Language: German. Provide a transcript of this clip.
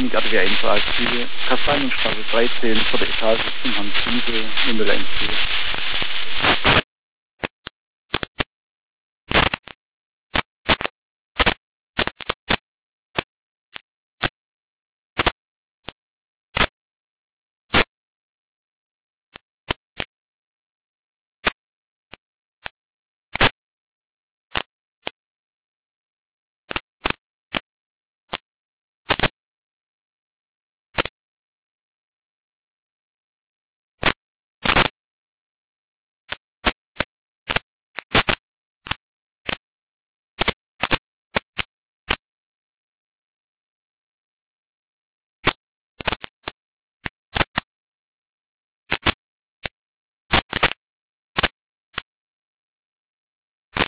die RTW1-Wahlzüge, Kastanienstraße 13, 4. Etage zum Herrn Kiesel, Nummer 1.